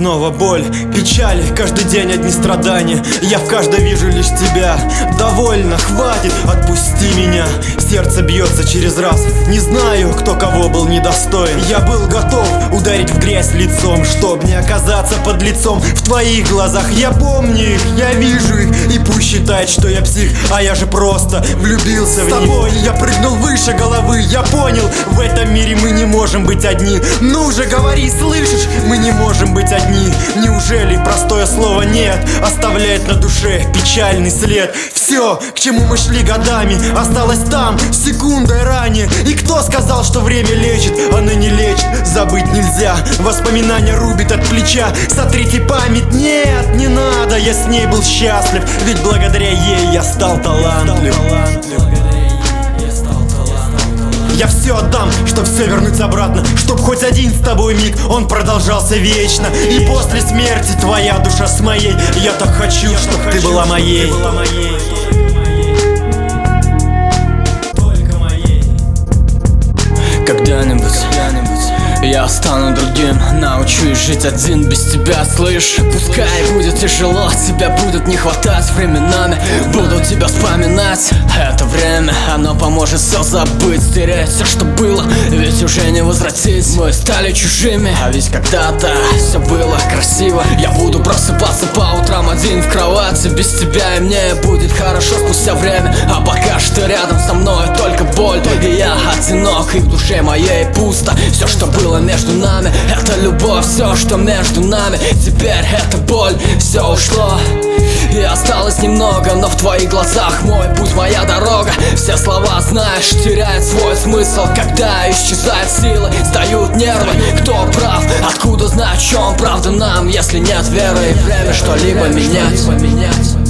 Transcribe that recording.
снова боль, печаль, каждый день одни страдания. Я в каждой вижу лишь тебя. Довольно, хватит, отпусти меня. Сердце бьется через раз. Не знаю, кто кого был недостоин. Я был готов ударить в грязь лицом, чтоб не оказаться под лицом в твоих глазах. Я помню их, я вижу их. И пусть считает, что я псих, а я же просто влюбился в них. С тобой я прыгнул выше головы. Я понял, в этом мире мы не можем быть одни. Ну же, говори, слышишь? Мы не можем быть одни. Неужели простое слово «нет» оставляет на душе печальный след? Все, к чему мы шли годами, осталось там секундой ранее. И кто сказал, что время лечит? Оно не лечит, забыть нельзя. Воспоминания рубит от плеча. Сотрите память, нет, не надо. Я с ней был счастлив, ведь благодаря ей я стал талантлив. Я все отдам, чтоб все вернуть обратно, чтоб хоть один с тобой миг он продолжался вечно. И после смерти твоя душа с моей. Я так хочу, чтоб ты была моей. Когда-нибудь я стану другим, научусь жить один без тебя, слышь? Пускай будет тяжело, тебя будет не хватать временами. Буду тебя вспоминать, это время, оно поможет все забыть, стереть все, что было, ведь уже не возвратить. Мы стали чужими, а ведь когда-то все было красиво. Я буду просыпаться по утрам один в кровати без тебя, и мне будет хорошо спустя время. А пока что рядом со мной только боль, и я одинок, и в душе моей пусто. Все, что было между нами, это любовь. Все, что между нами, теперь это боль. Все ушло, и осталось немного, но в твоих глазах мой путь, моя дорога. Все слова, знаешь, теряют свой смысл, когда исчезают силы, сдают нервы. Кто прав, откуда знать, в чем правда нам, если нет веры и время что-либо менять?